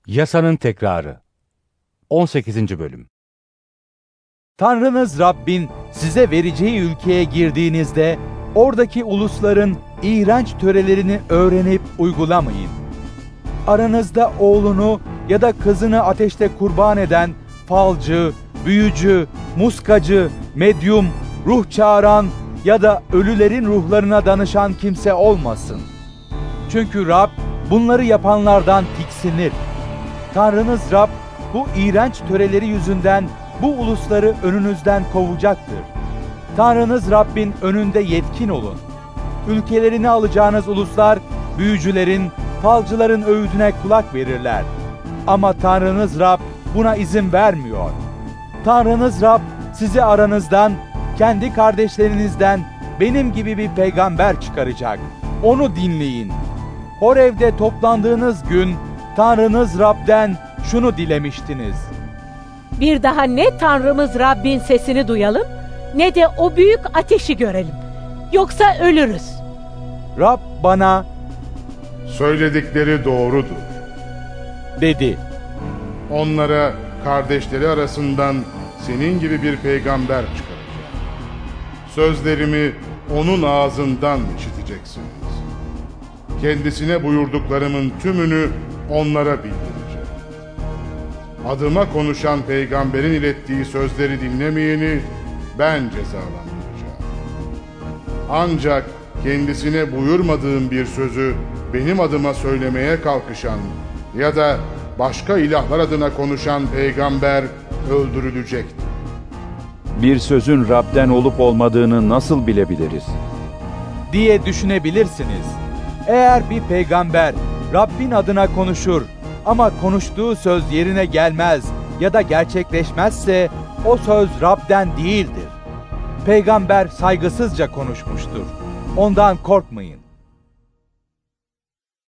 Yasanın Tekrarı 18. Bölüm. Tanrınız Rabbin size vereceği ülkeye girdiğinizde oradaki ulusların iğrenç törelerini öğrenip uygulamayın. Aranızda oğlunu ya da kızını ateşte kurban eden falcı, büyücü, muskacı, medyum, ruh çağıran ya da ölülerin ruhlarına danışan kimse olmasın. Çünkü Rab bunları yapanlardan tiksinir. Tanrınız Rab bu iğrenç töreleri yüzünden bu ulusları önünüzden kovacaktır. Tanrınız Rabbin önünde yetkin olun. Ülkelerini alacağınız uluslar büyücülerin, falcıların öğüdüne kulak verirler. Ama Tanrınız Rab buna izin vermiyor. Tanrınız Rab sizi aranızdan, kendi kardeşlerinizden benim gibi bir peygamber çıkaracak. Onu dinleyin. Horev'de toplandığınız gün Tanrınız Rab'den şunu dilemiştiniz. Bir daha ne Tanrımız Rabbin sesini duyalım, ne de o büyük ateşi görelim. Yoksa ölürüz. Rab bana, söyledikleri doğrudur, dedi. onlara kardeşleri arasından senin gibi bir peygamber çıkaracağım. Sözlerimi onun ağzından işiteceksiniz. Kendisine buyurduklarımın tümünü onlara bildireceğim. Adıma konuşan peygamberin ilettiği sözleri dinlemeyeni ben cezalandıracağım. Ancak kendisine buyurmadığım bir sözü benim adıma söylemeye kalkışan ya da başka ilahlar adına konuşan peygamber öldürülecektir. Bir sözün Rab'den olup olmadığını nasıl bilebiliriz? diye düşünebilirsiniz. Eğer bir peygamber Rabbin adına konuşur ama konuştuğu söz yerine gelmez ya da gerçekleşmezse o söz Rab'den değildir. Peygamber saygısızca konuşmuştur. Ondan korkmayın.